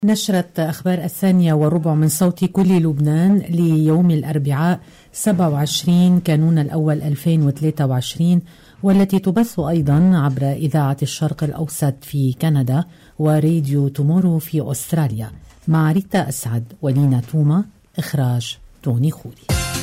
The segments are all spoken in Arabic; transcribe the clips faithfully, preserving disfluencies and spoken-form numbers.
نشرت أخبار الثانية والربع من صوت كل لبنان ليوم الأربعاء سبعة وعشرين كانون الأول ألفين وثلاثة وعشرين، والتي تبث أيضا عبر إذاعة الشرق الأوسط في كندا وراديو تومورو في أستراليا، مع ريتا أسعد ولينا توما. إخراج توني خوري.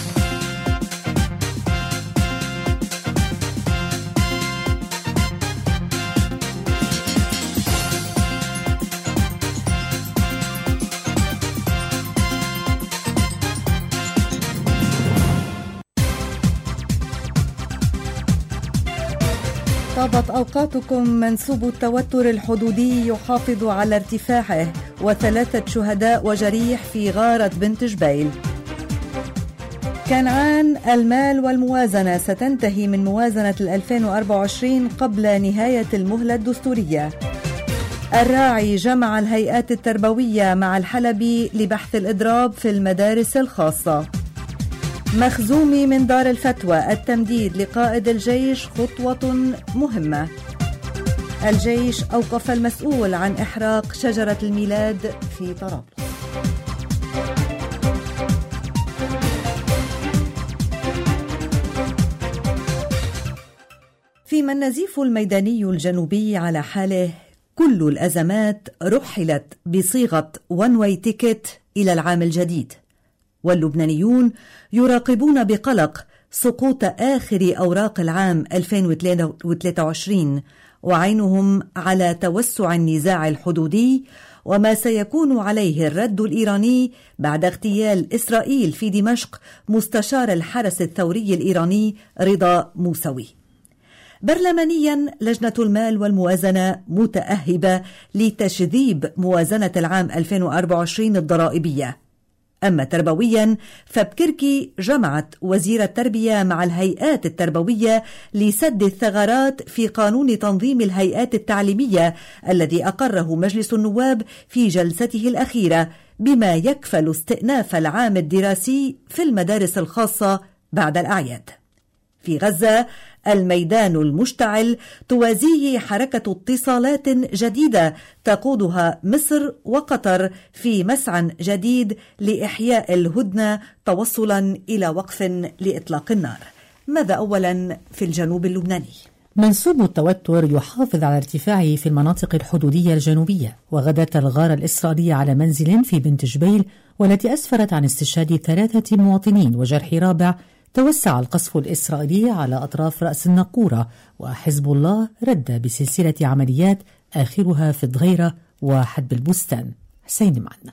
طابت أوقاتكم. منسوب التوتر الحدودي يحافظ على ارتفاعه، وثلاثة شهداء وجريح في غارة بنت جبيل. كنعان المال والموازنة ستنتهي من موازنة ألفين وأربعة وعشرين قبل نهاية المهلة الدستورية. الراعي جمع الهيئات التربوية مع الحلبي لبحث الإضراب في المدارس الخاصة. مخزومي من دار الفتوى: التمديد لقائد الجيش خطوة مهمة. الجيش أوقف المسؤول عن إحراق شجرة الميلاد في طرابلس. فيما النزيف الميداني الجنوبي على حاله، كل الأزمات رحلت بصيغة one way ticket إلى العام الجديد، واللبنانيون يراقبون بقلق سقوط آخر أوراق العام ألفين وثلاثة وعشرين، وعينهم على توسع النزاع الحدودي وما سيكون عليه الرد الإيراني بعد اغتيال إسرائيل في دمشق مستشار الحرس الثوري الإيراني رضا موسوي. برلمانيا، لجنة المال والموازنة متأهبة لتشذيب موازنة العام ألفين وأربعة وعشرين الضرائبية. أما تربويا، فبكركي جمعت وزير التربية مع الهيئات التربوية لسد الثغرات في قانون تنظيم الهيئات التعليمية الذي أقره مجلس النواب في جلسته الأخيرة، بما يكفل استئناف العام الدراسي في المدارس الخاصة بعد الأعياد. في غزة، الميدان المشتعل توازيه حركة اتصالات جديدة تقودها مصر وقطر في مسعى جديد لإحياء الهدنة توصلا إلى وقف لإطلاق النار. ماذا أولا في الجنوب اللبناني؟ منسوب التوتر يحافظ على ارتفاعه في المناطق الحدودية الجنوبية، وغدت الغارة الإسرائيلية على منزل في بنت جبيل والتي أسفرت عن استشهاد ثلاثة مواطنين وجرح رابع. توسع القصف الإسرائيلي على أطراف رأس الناقورة، وحزب الله رد بسلسلة عمليات آخرها في الظهيرة وحدب البستان. حسين معنا.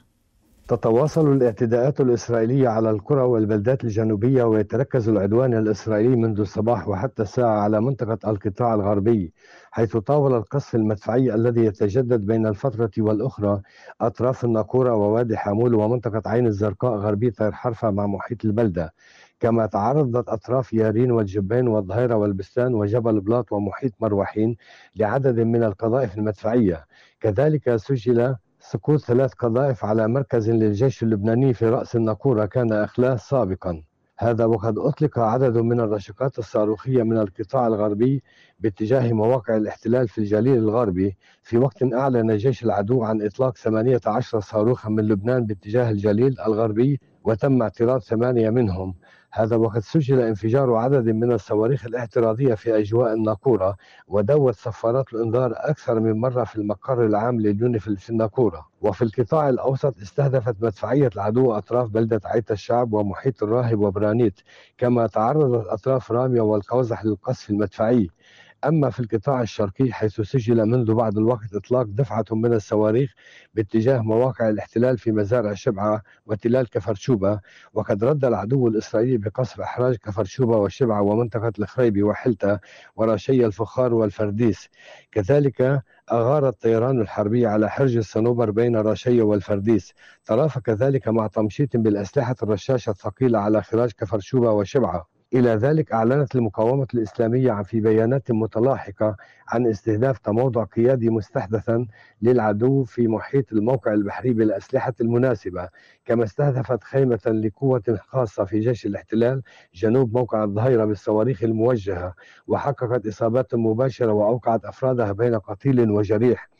تتواصل الاعتداءات الإسرائيلية على القرى والبلدات الجنوبية، ويتركز العدوان الإسرائيلي منذ الصباح وحتى الساعة على منطقة القطاع الغربي، حيث طاول القصف المدفعي الذي يتجدد بين الفترة والأخرى أطراف الناقورة ووادي حامول ومنطقة عين الزرقاء غربي طير حرفة مع محيط البلدة، كما تعرضت أطراف يارين والجبين والظهيرة والبستان وجبل بلاط ومحيط مروحين لعدد من القذائف المدفعية. كذلك سجل سقوط ثلاث قذائف على مركز للجيش اللبناني في رأس الناقورة كان أخلاه سابقا، هذا وقد أطلق عدد من الرشقات الصاروخية من القطاع الغربي باتجاه مواقع الاحتلال في الجليل الغربي، في وقت أعلن جيش العدو عن إطلاق ثمانية عشر صاروخا من لبنان باتجاه الجليل الغربي وتم اعتراض ثمانية منهم، هذا وقد سجل انفجار عدد من الصواريخ الاعتراضية في أجواء الناقورة، ودوت صفارات الإنذار أكثر من مرة في المقر العام لليونيفيل في الناقورة. وفي القطاع الأوسط استهدفت مدفعية العدو أطراف بلدة عيت الشعب ومحيط الراهب وبرانيت، كما تعرضت أطراف رامية والقوزح للقصف المدفعي. أما في القطاع الشرقي، حيث سجل منذ بعض الوقت إطلاق دفعة من الصواريخ باتجاه مواقع الاحتلال في مزارع شبعة وتلال كفرشوبة، وقد رد العدو الإسرائيلي بقصف إحراج كفرشوبة وشبعة ومنطقة الخريبي وحلتة ورشي الفخار والفرديس. كذلك أغار الطيران الحربي على حرج الصنوبر بين رشي والفرديس، ترافق ذلك مع تمشيط بالأسلحة الرشاشة الثقيلة على خراج كفرشوبة وشبعة. إلى ذلك أعلنت المقاومة الإسلامية عن في بيانات متلاحقة عن استهداف تموضع قيادي مستحدثا للعدو في محيط الموقع البحري بالأسلحة المناسبة، كما استهدفت خيمة لقوة خاصة في جيش الاحتلال جنوب موقع الظهيرة بالصواريخ الموجهة، وحققت إصابات مباشرة وأوقعت أفرادها بين قتيل وجريح.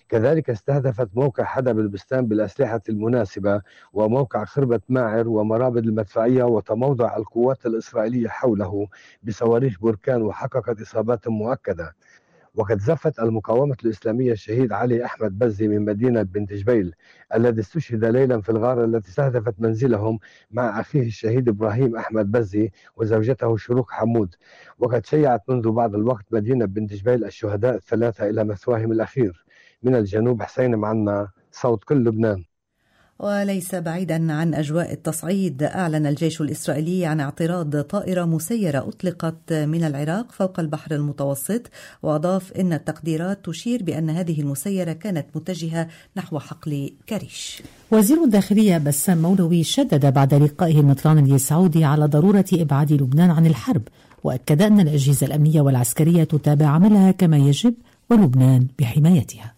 كذلك استهدفت موقع حدب البستان بالأسلحة المناسبة وموقع خربة ماعر ومرابط المدفعية وتموضع القوات الإسرائيلية حوله بصواريخ بركان وحققت إصابات مؤكدة. وقد زفت المقاومة الإسلامية الشهيد علي أحمد بزي من مدينة بنت جبيل الذي استشهد ليلا في الغارة التي استهدفت منزلهم مع أخيه الشهيد إبراهيم أحمد بزي وزوجته شروق حمود. وقد شيعت منذ بعض الوقت مدينة بنت جبيل الشهداء الثلاثة إلى مثواهم الأخير. من الجنوب حسين معنا، صوت كل لبنان. وليس بعيدا عن أجواء التصعيد، أعلن الجيش الإسرائيلي عن اعتراض طائرة مسيرة أطلقت من العراق فوق البحر المتوسط، وأضاف إن التقديرات تشير بأن هذه المسيرة كانت متجهة نحو حقل كريش. وزير الداخلية بسام مولوي شدد بعد لقائه المطران السعودي على ضرورة إبعاد لبنان عن الحرب، وأكد أن الأجهزة الأمنية والعسكرية تتابع عملها كما يجب ولبنان بحمايتها.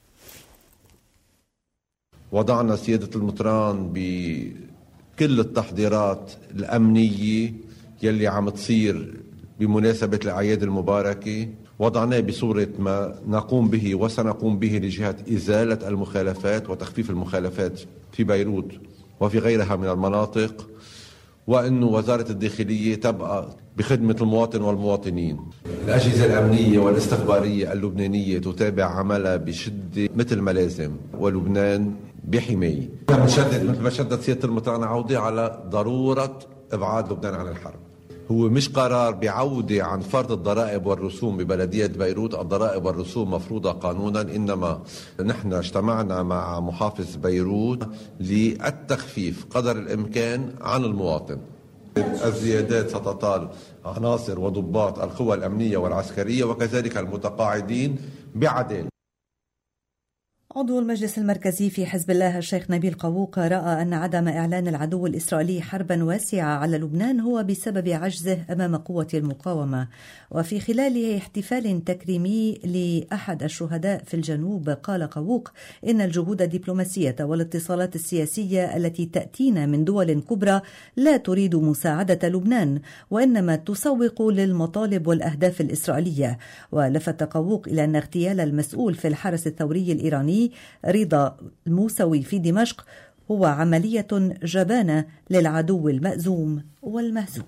وضعنا سيادة المطران بكل التحضيرات الأمنية يلي عم تصير بمناسبة الأعياد المباركة، وضعناه بصورة ما نقوم به وسنقوم به لجهة إزالة المخالفات وتخفيف المخالفات في بيروت وفي غيرها من المناطق، وأن وزارة الداخلية تبقى بخدمة المواطن والمواطنين. الأجهزة الأمنية والاستخبارية اللبنانية تتابع عملها بشدة مثل ما لازم، ولبنان بحماية. بنشدد مثل ما شدد سيادة المطران عودة على ضرورة إبعاد لبنان عن الحرب. هو مش قرار بعودة عن فرض الضرائب والرسوم ببلدية بيروت، الضرائب والرسوم مفروضة قانونا، إنما نحن اجتمعنا مع محافظ بيروت للتخفيف قدر الإمكان عن المواطن. الزيادات ستطال عناصر وضباط القوى الأمنية والعسكرية وكذلك المتقاعدين بعدالة. عضو المجلس المركزي في حزب الله الشيخ نبيل قووق رأى أن عدم إعلان العدو الإسرائيلي حربا واسعة على لبنان هو بسبب عجزه أمام قوة المقاومة. وفي خلال احتفال تكريمي لأحد الشهداء في الجنوب قال قووق إن الجهود الدبلوماسية والاتصالات السياسية التي تأتينا من دول كبرى لا تريد مساعدة لبنان وإنما تسوق للمطالب والأهداف الإسرائيلية. ولفت قووق إلى أن اغتيال المسؤول في الحرس الثوري الإيراني رضا الموسوي في دمشق هو عملية جبانة للعدو المأزوم والمهزوم.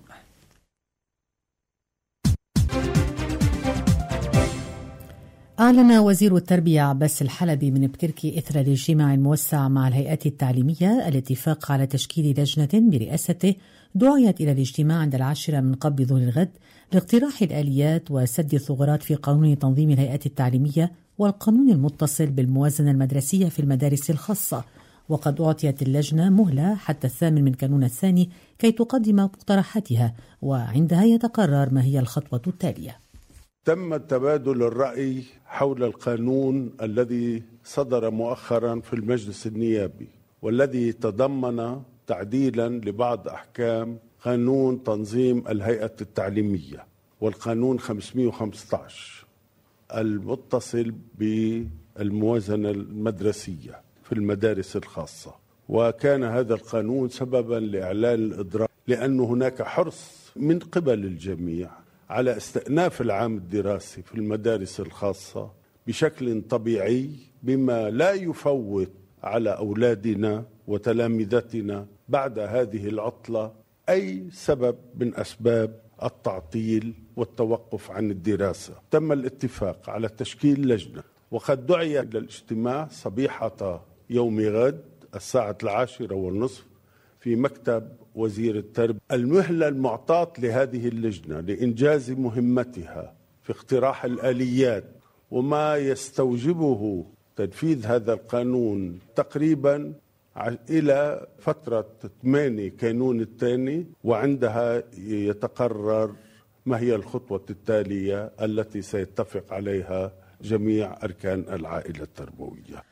أعلن وزير التربية عباس الحلبي من بكركي إثر الاجتماع الموسع مع الهيئات التعليمية الاتفاق على تشكيل لجنة برئاسته دعيت إلى الاجتماع عند العاشرة من قبل ظهر الغد لاقتراح الآليات وسد الثغرات في قانون تنظيم الهيئات التعليمية والقانون المتصل بالموازنة المدرسية في المدارس الخاصة. وقد أعطيت اللجنة مهلة حتى الثامن من كانون الثاني كي تقدم مقترحاتها، وعندها يتقرر ما هي الخطوة التالية. تم تبادل الرأي حول القانون الذي صدر مؤخرا في المجلس النيابي والذي تضمن تعديلا لبعض أحكام قانون تنظيم الهيئة التعليمية والقانون خمسمئة وخمسة عشر المتصل بالموازنة المدرسية في المدارس الخاصة. وكان هذا القانون سببا لإعلان الإضراب لأن هناك حرص من قبل الجميع على استئناف العام الدراسي في المدارس الخاصة بشكل طبيعي، بما لا يفوت على أولادنا وتلامذتنا بعد هذه العطلة أي سبب من أسباب التعطيل والتوقف عن الدراسة. تم الاتفاق على تشكيل لجنة، وقد دعي إلى الاجتماع صبيحة يوم غد الساعة العاشرة والنصف في مكتب وزير التربية. المهلة المعطاة لهذه اللجنة لإنجاز مهمتها في اقتراح الآليات وما يستوجبه تنفيذ هذا القانون تقريبا إلى فترة ثمانية كانون الثاني، وعندها يتقرر ما هي الخطوة التالية التي سيتفق عليها جميع أركان العائلة التربوية.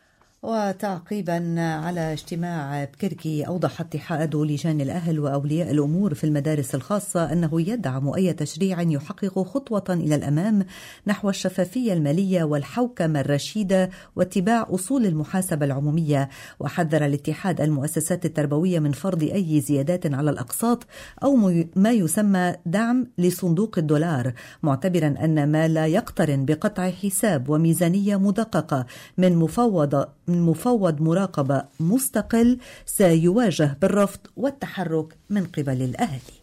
وتعقيبا على اجتماع بكركي، أوضح اتحاد لجان الأهل وأولياء الأمور في المدارس الخاصة أنه يدعم أي تشريع يحقق خطوة إلى الأمام نحو الشفافية المالية والحوكمة الرشيدة واتباع أصول المحاسبة العمومية. وحذر الاتحاد المؤسسات التربوية من فرض أي زيادات على الأقساط أو ما يسمى دعم لصندوق الدولار، معتبرا أن ما لا يقترن بقطع حساب وميزانية مدققة من مفوض من مفوض مراقبة مستقل سيواجه بالرفض والتحرك من قبل الأهالي.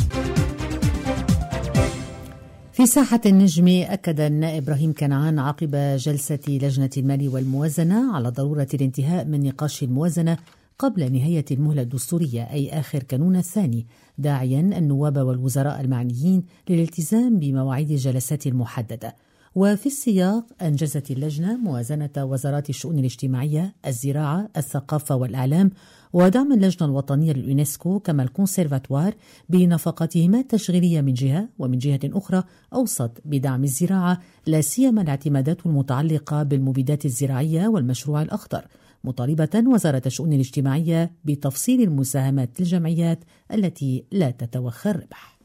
في ساحة النجم، أكد النائب إبراهيم كنعان عقب جلسة لجنة المال والموازنة على ضرورة الانتهاء من نقاش الموازنة قبل نهاية المهلة الدستورية أي آخر كانون الثاني، داعيا النواب والوزراء المعنيين للالتزام بمواعيد الجلسات المحددة. وفي السياق أنجزت اللجنة موازنة وزارات الشؤون الاجتماعية، الزراعة، الثقافة والإعلام، ودعم اللجنة الوطنية لليونسكو كما الكونسيرفاتوار بنفقاتهما التشغيلية من جهة، ومن جهة أخرى أوصت بدعم الزراعة لا سيما الاعتمادات المتعلقة بالمبيدات الزراعية والمشروع الأخضر، مطالبة وزارة الشؤون الاجتماعية بتفصيل المساهمات للجمعيات التي لا تتوخى الربح.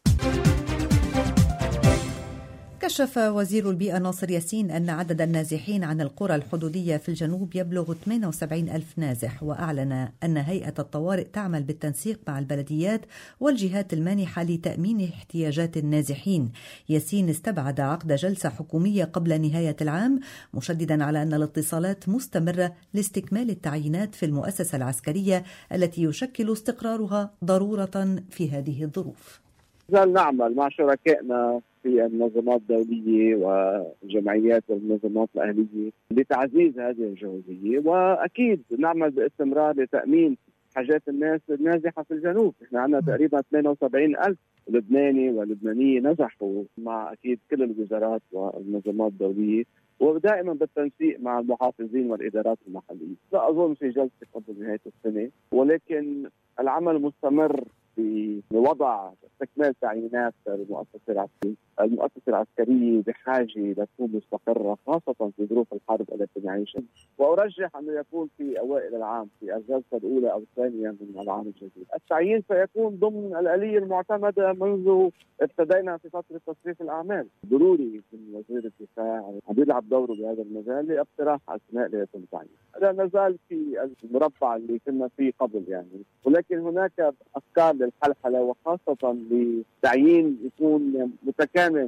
كشف وزير البيئة ناصر ياسين أن عدد النازحين عن القرى الحدودية في الجنوب يبلغ ثمانية وسبعين ألف نازح، وأعلن أن هيئة الطوارئ تعمل بالتنسيق مع البلديات والجهات المانحة لتأمين احتياجات النازحين. ياسين استبعد عقد جلسة حكومية قبل نهاية العام، مشددا على أن الاتصالات مستمرة لاستكمال التعيينات في المؤسسة العسكرية التي يشكل استقرارها ضرورة في هذه الظروف. نزال نعمل مع شركائنا في المنظمات الدولية والجمعيات والمنظمات الأهلية لتعزيز هذه الجهوزية، وأكيد نعمل باستمرار لتأمين حاجات الناس النازحة في الجنوب. احنا عندنا تقريبا ثمانية وسبعين ألف لبناني ولبنانية نزحوا مع أكيد كل الوزارات والمنظمات الدولية، ودائما بالتنسيق مع المحافظين والإدارات المحلية. لا أظن في جلسة قبل نهاية السنة، ولكن العمل مستمر بوضع استكمال تعيينات المؤسسة العسكرية. المؤسسة العسكرية بحاجة لتكون مستقرة خاصة في ظروف الحرب التي نعيشها، وأرجح أنه يكون في أوائل العام في الجلسة الأولى أو الثانية من العام الجديد. التعيين سيكون ضمن الآلية المعتمدة منذ ابتدينا في فترة تصريف الأعمال. ضروري من وزير الدفاع عم يلعب دوره بهذا المجال لاقتراح أسماء ليتم تعيين. هذا نزال في المربع اللي كنا فيه قبل يعني، ولكن هناك أفكار للحلحلة وخاصة لتعيين يكون متكامل.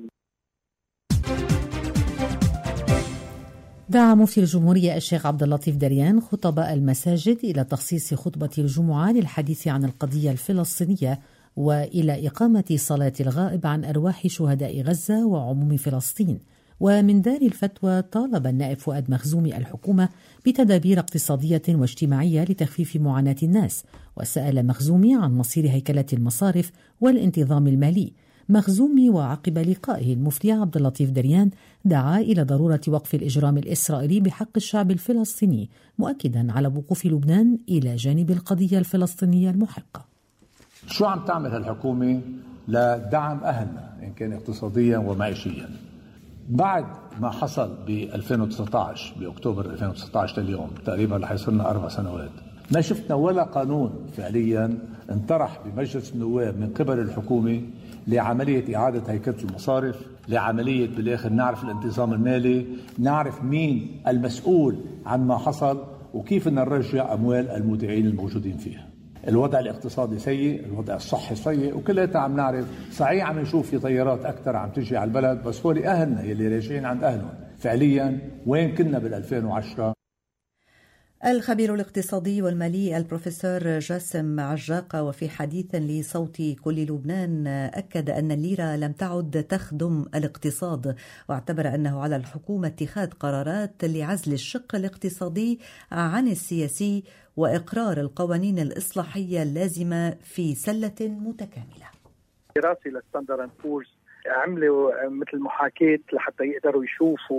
دعا مفتي الجمهورية الشيخ عبد اللطيف دريان خطباء المساجد إلى تخصيص خطبة الجمعة للحديث عن القضية الفلسطينية وإلى إقامة صلاة الغائب عن أرواح شهداء غزة وعموم فلسطين. ومن دار الفتوى طالب النائب فؤاد مخزومي الحكومة بتدابير اقتصادية واجتماعية لتخفيف معاناة الناس، وسأل مخزومي عن مصير هيكلة المصارف والانتظام المالي. مخزومي وعقب لقائه المفتي عبد اللطيف دريان دعا إلى ضرورة وقف الإجرام الإسرائيلي بحق الشعب الفلسطيني، مؤكدا على وقوف لبنان إلى جانب القضية الفلسطينية المحقة. شو عم تعمل هالحكومة لدعم أهلنا إن كان اقتصاديا ومعيشيا؟ بعد ما حصل ب ألفين وتسعة عشر بأكتوبر ألفين وتسعة عشر اليوم تقريبا رح يصيرنا أربع سنوات، ما شفنا ولا قانون فعليا انطرح بمجلس النواب من قبل الحكومة لعملية إعادة هيكلة المصارف، لعملية بالآخر نعرف الانتظام المالي، نعرف مين المسؤول عن ما حصل وكيف نرجع أموال المودعين الموجودين فيها. الوضع الاقتصادي سيء، الوضع الصحي سيء، وكلها عم نعرف. صحيح عم نشوف في طيارات أكثر عم تجي على البلد، بس هو أهلنا يلي راجعين عند أهلهم فعليا وين كنا بالألفين وعشرة. الخبير الاقتصادي والمالي البروفيسور جاسم عجاقة وفي حديث لصوت كل لبنان أكد أن الليرة لم تعد تخدم الاقتصاد، واعتبر أنه على الحكومة اتخاذ قرارات لعزل الشق الاقتصادي عن السياسي وإقرار القوانين الإصلاحية اللازمة في سلة متكاملة. دراسة لستاندرد اند بورز عملوا مثل محاكاة لحتى يقدروا يشوفوا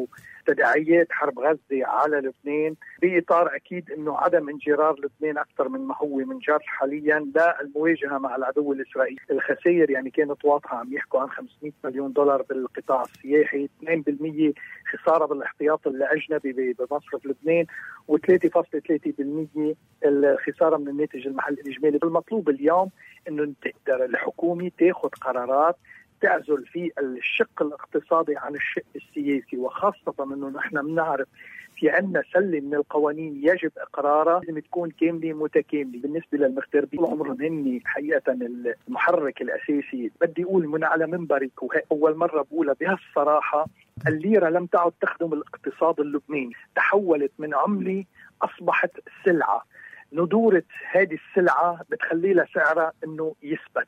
تداعيات حرب غزة على لبنان، بإطار أكيد أنه عدم انجرار لبنان أكثر من ما هو منجر حاليا للمواجهة مع العدو الإسرائيلي. الخسائر يعني كانت واضحة، عم يحكوا عن خمسمائة مليون دولار بالقطاع السياحي، اثنين بالمئة خسارة بالاحتياط الأجنبي بمصرف لبنان، وثلاثة فاصلة ثلاثة بالمئة الخسارة من الناتج المحلي الإجمالي. المطلوب اليوم أنه تقدر الحكومة تأخذ قرارات تعزل في الشق الاقتصادي عن الشق السياسي، وخاصة أنه نحن بنعرف في عندنا سلة من القوانين يجب إقرارها لازم تكون كاملة متكاملة. بالنسبة للمغتربين طول عمرهم هن حقيقة المحرك الأساسي. بدي أقول من على منبرك وهي أول مرة بقولها بهالصراحة، الليرة لم تعد تخدم الاقتصاد اللبناني، تحولت من عملة أصبحت سلعة. ندورة هذه السلعة بتخلي لها سعرها أنه يثبت.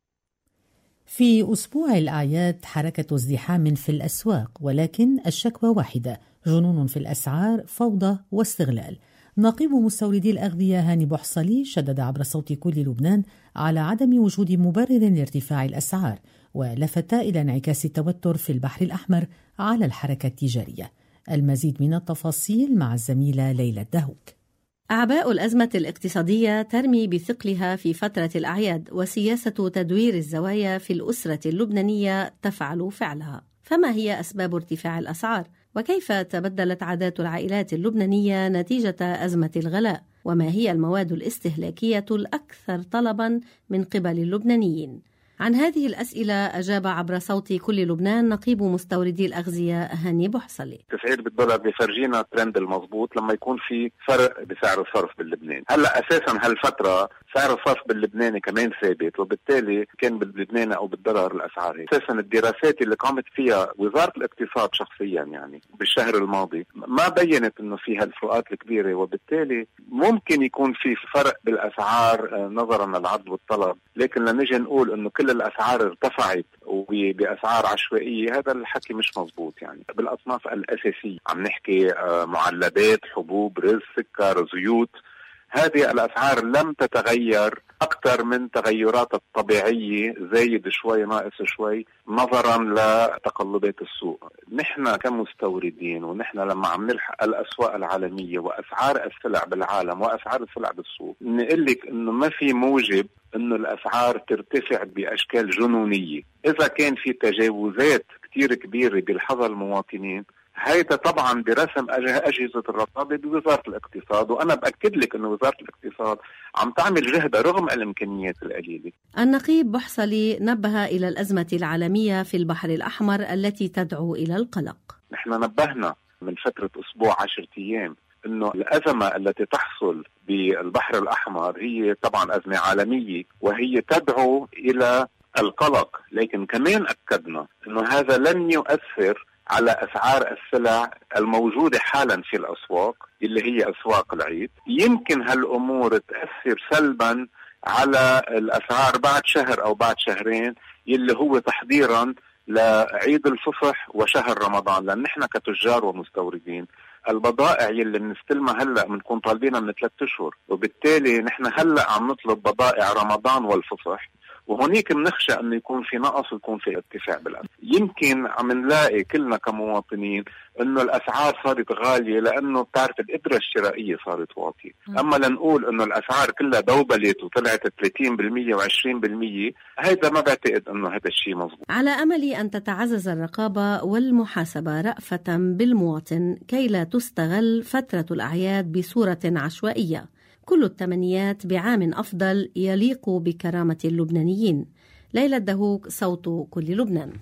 في أسبوع الأعياد حركة ازدحام في الأسواق، ولكن الشكوى واحدة: جنون في الأسعار، فوضى واستغلال. نقيب مستوردي الأغذية هاني بوحصلي شدد عبر صوت كل لبنان على عدم وجود مبرر لارتفاع الأسعار، ولفت إلى انعكاس التوتر في البحر الأحمر على الحركة التجارية. المزيد من التفاصيل مع الزميلة ليلى الدهوك. أعباء الأزمة الاقتصادية ترمي بثقلها في فترة الأعياد، وسياسة تدوير الزوايا في الأسرة اللبنانية تفعل فعلها. فما هي أسباب ارتفاع الأسعار؟ وكيف تبدلت عادات العائلات اللبنانية نتيجة أزمة الغلاء؟ وما هي المواد الاستهلاكية الأكثر طلباً من قبل اللبنانيين؟ عن هذه الأسئلة أجاب عبر صوت كل لبنان نقيب مستوردي الأغذية هاني بوحصلي. تسعير بالدولار بيفرجينا ترند المضبوط لما يكون في فرق بسعر الصرف باللبناني. هلا أساسا هالفترة سعر الصرف باللبناني كمان ثابت، وبالتالي كان باللبناني أو بالدولار الأسعار. أساسا الدراسات اللي قامت فيها وزارة الاقتصاد شخصيا يعني بالشهر الماضي ما بينت إنه فيها الفروقات الكبيرة، وبالتالي ممكن يكون في فرق بالأسعار نظرا للعرض والطلب. لكن لنجي نقول إنه كل الأسعار ارتفعت وبأسعار عشوائية، هذا الحكي مش مزبوط. يعني بالأصناف الأساسية عم نحكي معلبات، حبوب، رز، سكر، زيوت، هذه الأسعار لم تتغير أكثر من تغيرات الطبيعية، زايد شوي ناقص شوي نظرا لتقلبات السوق. نحن كمستوردين ونحن لما عم نلحق الأسواق العالمية وأسعار السلع بالعالم وأسعار السلع بالسوق، نقول لك إنه ما في موجب إنه الأسعار ترتفع بأشكال جنونية. إذا كان في تجاوزات كتير كبيرة بالحظ المواطنين، هيدا طبعا برسم أجهزة الرقابة بوزارة الاقتصاد، وأنا بأكد لك أن وزارة الاقتصاد عم تعمل جهدها رغم الإمكانيات القليلة. النقيب بوحصلي نبه إلى الأزمة العالمية في البحر الأحمر التي تدعو إلى القلق. نحن نبهنا من فترة أسبوع عشرة أيام أنه الأزمة التي تحصل بالبحر الأحمر هي طبعا أزمة عالمية وهي تدعو إلى القلق، لكن كمان أكدنا أنه هذا لن يؤثر على أسعار السلع الموجودة حالا في الأسواق اللي هي أسواق العيد. يمكن هالأمور تأثر سلبا على الأسعار بعد شهر أو بعد شهرين اللي هو تحضيرا لعيد الفصح وشهر رمضان، لأن نحن كتجار ومستوردين البضائع اللي بنستلمها هلا بنكون طالبينها من ثلاثة أشهر، وبالتالي نحن هلا عم نطلب بضائع رمضان والفصح، وهنيك بنخشى انه يكون في نقص ويكون في ارتفاع بالاسعار. يمكن عم نلاقي كلنا كمواطنين انه الاسعار صارت غاليه لانه بتعرف القدره الشرائيه صارت واطيه، اما لنقول انه الاسعار كلها دوبلت وطلعت ثلاثين بالمئة وعشرين بالمئة، هذا ما بعتقد انه هذا الشيء مزبوط. على امل ان تتعزز الرقابه والمحاسبه رأفة بالمواطن كي لا تستغل فتره الاعياد بصوره عشوائيه. كل التمنيات بعام أفضل يليق بكرامة اللبنانيين. ليلى الدهوك، صوت كل لبنان.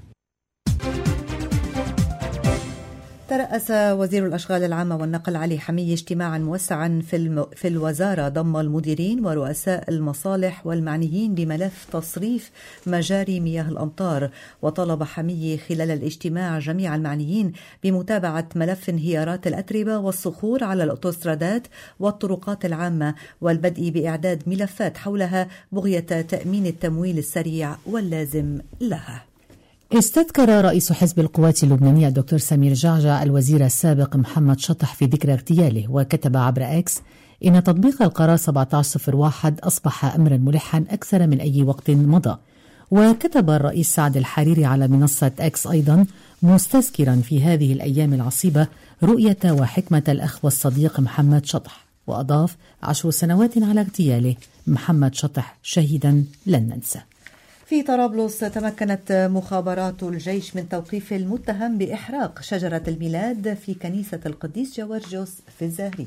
ترأس وزير الأشغال العامة والنقل علي حمية اجتماعا موسعا في, الم... في الوزارة ضم المديرين ورؤساء المصالح والمعنيين بملف تصريف مجاري مياه الأمطار، وطلب حمية خلال الاجتماع جميع المعنيين بمتابعة ملف انهيارات الأتربة والصخور على الأوتوسترادات والطرقات العامة والبدء بإعداد ملفات حولها بغية تأمين التمويل السريع واللازم لها. استذكر رئيس حزب القوات اللبنانية الدكتور سمير جعجع الوزير السابق محمد شطح في ذكرى اغتياله، وكتب عبر اكس إن تطبيق القرار سبعة عشر صفر واحد أصبح أمرا ملحا أكثر من أي وقت مضى، وكتب الرئيس سعد الحريري على منصة إكس أيضا مستذكرا في هذه الأيام العصيبة رؤية وحكمة الأخ والصديق محمد شطح، وأضاف: عشر سنوات على اغتياله، محمد شطح شهيدا لن ننسى. في طرابلس تمكنت مخابرات الجيش من توقيف المتهم بإحراق شجرة الميلاد في كنيسة القديس جورجيوس في الزاهرية.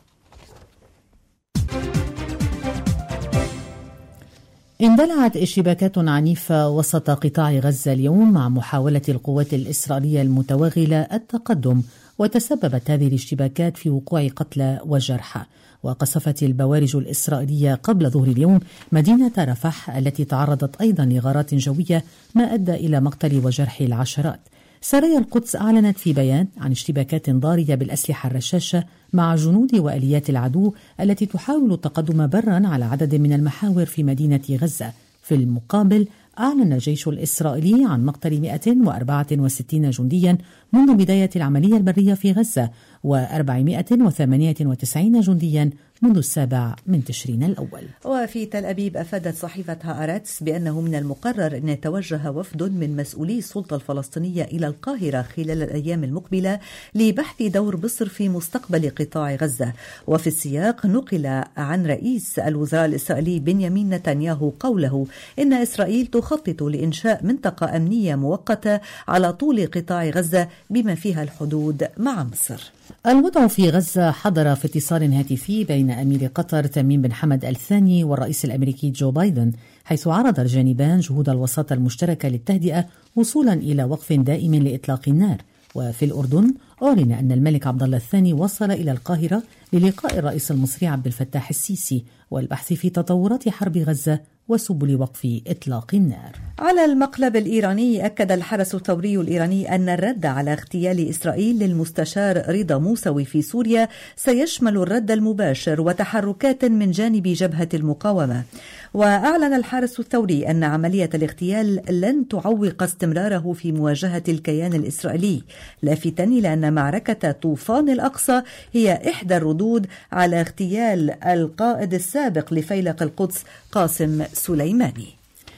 اندلعت اشتباكات عنيفة وسط قطاع غزة اليوم مع محاولة القوات الإسرائيلية المتوغلة التقدم، وتسببت هذه الاشتباكات في وقوع قتلى وجرحى. وقصفت البوارج الإسرائيلية قبل ظهر اليوم مدينة رفح التي تعرضت أيضا لغارات جوية ما أدى إلى مقتل وجرح العشرات. سرايا القدس أعلنت في بيان عن اشتباكات ضارية بالأسلحة الرشاشة مع جنود وآليات العدو التي تحاول التقدم برا على عدد من المحاور في مدينة غزة. في المقابل أعلن الجيش الإسرائيلي عن مقتل مئة وأربعة وستين جنديا منذ بداية العملية البرية في غزة، وأربعمئة وثمانية وتسعين جنديا منذ السابع من تشرين الأول. وفي تل أبيب أفادت صحيفة هآرتس بأنه من المقرر أن يتوجه وفد من مسؤولي السلطة الفلسطينية إلى القاهرة خلال الأيام المقبلة لبحث دور مصر في مستقبل قطاع غزة. وفي السياق نقل عن رئيس الوزراء الإسرائيلي بنيامين نتنياهو قوله إن إسرائيل تخطط لإنشاء منطقة أمنية مؤقتة على طول قطاع غزة بما فيها الحدود مع مصر. الوضع في غزة حضر في اتصال هاتفي بين أمير قطر تميم بن حمد الثاني والرئيس الأمريكي جو بايدن، حيث عرض الجانبان جهود الوساطة المشتركة للتهدئة وصولا إلى وقف دائم لإطلاق النار. وفي الأردن أعلن أن الملك عبد الله الثاني وصل إلى القاهرة للقاء الرئيس المصري عبد الفتاح السيسي والبحث في تطورات حرب غزة وسبل وقف إطلاق النار. على المقلب الإيراني أكد الحرس الثوري الإيراني أن الرد على اغتيال إسرائيل للمستشار رضا موسوي في سوريا سيشمل الرد المباشر وتحركات من جانب جبهة المقاومة. وأعلن الحرس الثوري أن عملية الاغتيال لن تعوق استمراره في مواجهة الكيان الإسرائيلي، لافتا إلى أن معركة طوفان الأقصى هي إحدى الردود على اغتيال القائد السابق لفيلق القدس قاسم سليماني.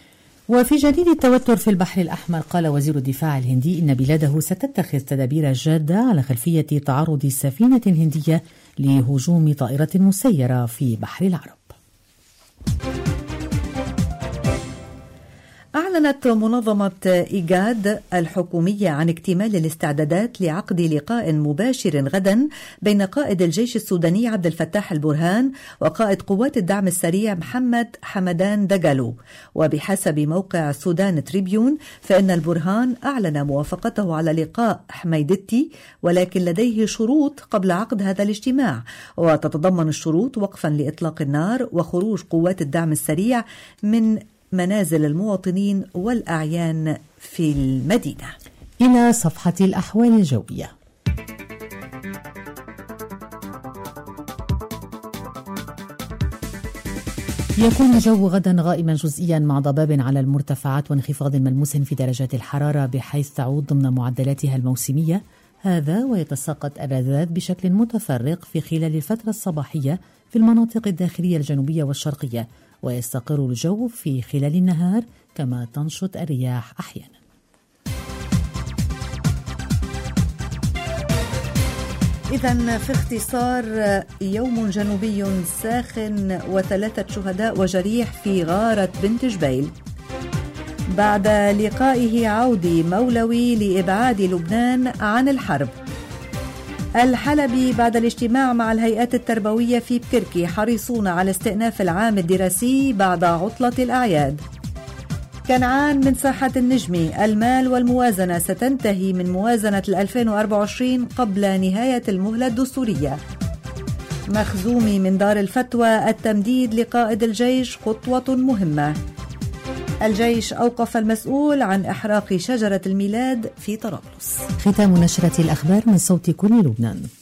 وفي جديد التوتر في البحر الأحمر، قال وزير الدفاع الهندي إن بلاده ستتخذ تدابير جادة على خلفية تعرض سفينة هندية لهجوم طائرة مسيرة في بحر العرب. أعلنت منظمة إيجاد الحكومية عن اكتمال الاستعدادات لعقد لقاء مباشر غدا بين قائد الجيش السوداني عبد الفتاح البرهان وقائد قوات الدعم السريع محمد حمدان دجالو. وبحسب موقع سودان تريبيون فإن البرهان أعلن موافقته على لقاء حميدتي، ولكن لديه شروط قبل عقد هذا الاجتماع، وتتضمن الشروط وقفا لإطلاق النار وخروج قوات الدعم السريع من منازل المواطنين والأعيان في المدينة. إلى صفحة الأحوال الجوية. يكون الجو غدا غائما جزئيا مع ضباب على المرتفعات وانخفاض ملموس في درجات الحرارة بحيث تعود ضمن معدلاتها الموسمية. هذا ويتساقط الرذاذ بشكل متفرق في خلال الفترة الصباحية في المناطق الداخلية الجنوبية والشرقية، ويستقر الجو في خلال النهار كما تنشط الرياح أحيانا. إذن في اختصار، يوم جنوبي ساخن وثلاثة شهداء وجريح في غارة بنت جبيل. بعد لقائه عودي مولوي لإبعاد لبنان عن الحرب. الحلبي بعد الاجتماع مع الهيئات التربوية في بكركي حريصون على استئناف العام الدراسي بعد عطلة الأعياد. كنعان من ساحة النجمي، المال والموازنة ستنتهي من موازنة ألفين وأربعة وعشرين قبل نهاية المهلة الدستورية. مخزومي من دار الفتوى، التمديد لقائد الجيش خطوة مهمة. الجيش أوقف المسؤول عن إحراق شجرة الميلاد في طرابلس. ختام نشرة الأخبار من صوت كل لبنان.